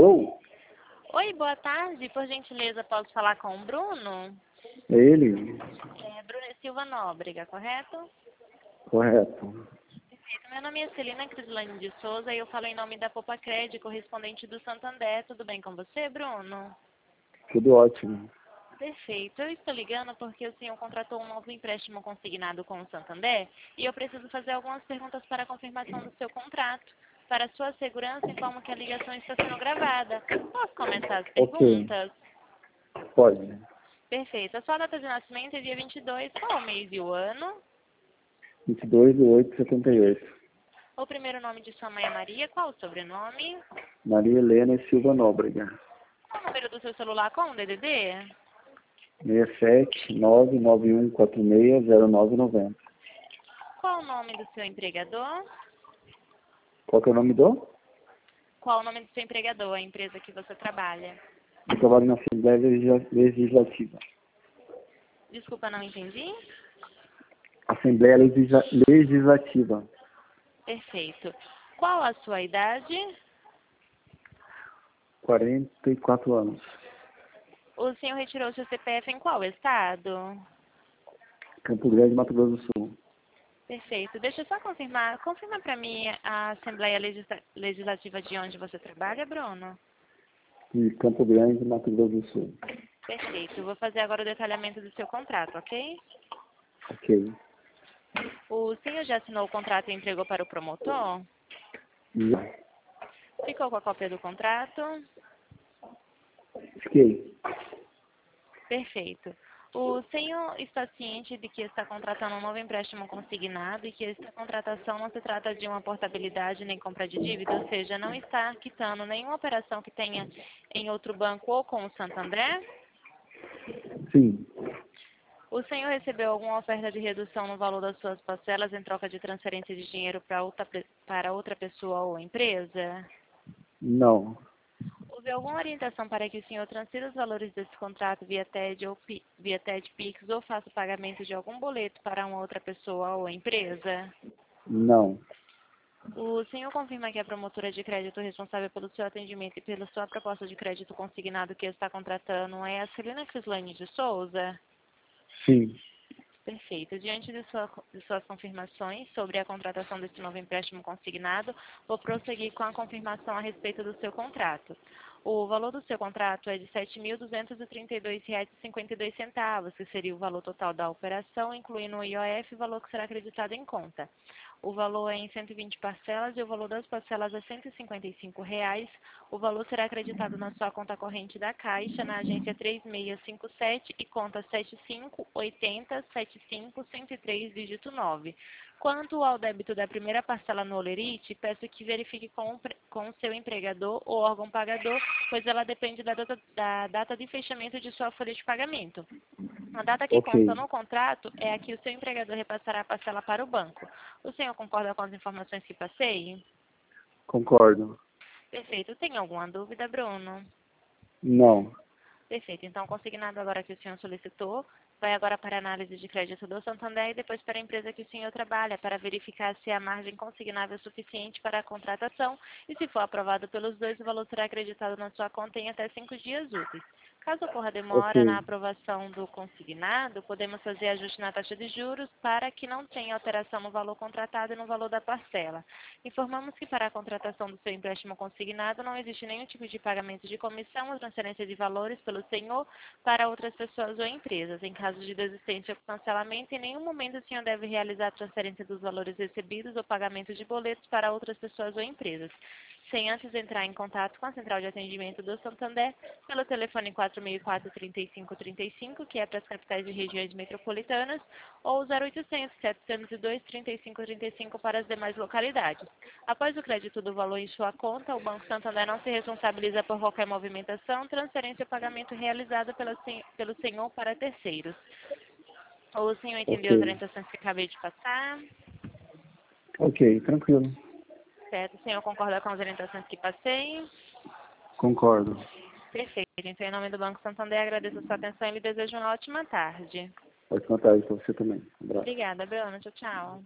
Alô? Oi, boa tarde. Por gentileza, posso falar com o Bruno? É ele? Bruno Silva Nóbrega, correto? Correto. Perfeito. Meu nome é Celina Crislane de Souza e eu falo em nome da Popa Cred, correspondente do Santander. Tudo bem com você, Bruno? Tudo ótimo. Perfeito. Eu estou ligando porque o senhor contratou um novo empréstimo consignado com o Santander e eu preciso fazer algumas perguntas para a confirmação do seu contrato. Para sua segurança, informo que a ligação está sendo gravada. Posso começar as Ok. perguntas? Pode. Perfeito. A sua data de nascimento é dia 22. Qual o mês e o ano? 22/8/78. O primeiro nome de sua mãe é Maria. Qual o sobrenome? Maria Helena Silva Nóbrega. Qual o número do seu celular com o DDD? 67-99146-0990. Qual o nome do seu empregador? Qual que é o nome do? Qual o nome do seu empregador, a empresa que você trabalha? Eu trabalho na Assembleia Legislativa. Desculpa, não entendi. Assembleia Legislativa. Perfeito. Qual a sua idade? 44 anos. O senhor retirou seu CPF em qual estado? Campo Grande, Mato Grosso do Sul. Perfeito. Deixa eu só confirmar. Confirma para mim a Assembleia Legislativa de onde você trabalha, Bruno? De Campo Grande, Mato Grosso do Sul. Perfeito. Vou fazer agora o detalhamento do seu contrato, ok? Ok. O senhor já assinou o contrato e entregou para o promotor? Já. Ficou com a cópia do contrato? Fiquei. Perfeito. O senhor está ciente de que está contratando um novo empréstimo consignado e que esta contratação não se trata de uma portabilidade nem compra de dívida, ou seja, não está quitando nenhuma operação que tenha em outro banco ou com o Santander? Sim. O senhor recebeu alguma oferta de redução no valor das suas parcelas em troca de transferência de dinheiro para outra pessoa ou empresa? Não. Houve alguma orientação para que o senhor transfira os valores desse contrato via via TED Pix ou faça o pagamento de algum boleto para uma outra pessoa ou empresa? Não. O senhor confirma que a promotora de crédito responsável pelo seu atendimento e pela sua proposta de crédito consignado que está contratando é a Celina Crislane de Souza? Sim. Perfeito. Diante de suas confirmações sobre a contratação desse novo empréstimo consignado, vou prosseguir com a confirmação a respeito do seu contrato. O valor do seu contrato é de R$ 7.232,52, que seria o valor total da operação, incluindo o IOF, o valor que será acreditado em conta. O valor é em 120 parcelas e o valor das parcelas é R$ 155. O valor será acreditado na sua conta corrente da Caixa, na agência 3657 e conta 758075-103, dígito 9. Quanto ao débito da primeira parcela no Olerite, peço que verifique com o seu empregador ou órgão pagador, pois ela depende da data de fechamento de sua folha de pagamento. A data que consta Ok. no contrato é a que o seu empregador repassará a parcela para o banco. O senhor concorda com as informações que passei? Concordo. Perfeito. Tem alguma dúvida, Bruno? Não. Perfeito. Então, consignado agora que o senhor solicitou, vai agora para a análise de crédito do Santander e depois para a empresa que o senhor trabalha, para verificar se a margem consignável é suficiente para a contratação e, se for aprovado pelos dois, o valor será acreditado na sua conta em até 5 dias úteis. Caso ocorra demora na Ok. aprovação do consignado, podemos fazer ajuste na taxa de juros para que não tenha alteração no valor contratado e no valor da parcela. Informamos que para a contratação do seu empréstimo consignado não existe nenhum tipo de pagamento de comissão ou transferência de valores pelo senhor para outras pessoas ou empresas. Em caso de desistência ou cancelamento, em nenhum momento o senhor deve realizar a transferência dos valores recebidos ou pagamento de boletos para outras pessoas ou empresas, sem antes entrar em contato com a Central de Atendimento do Santander pelo telefone 4004-3535, que é para as capitais e regiões metropolitanas, ou 0800-702-3535 para as demais localidades. Após o crédito do valor em sua conta, o Banco Santander não se responsabiliza por qualquer movimentação, transferência ou pagamento realizado pelo senhor para terceiros. O senhor entendeu as Ok. orientações que acabei de passar? Ok, tranquilo. Certo. O senhor concorda com as orientações que passei? Concordo. Perfeito. Então, em nome do Banco Santander, agradeço a sua atenção e lhe desejo uma ótima tarde. Ótima tarde para você também. Um abraço. Obrigada, Bruno. Tchau, tchau.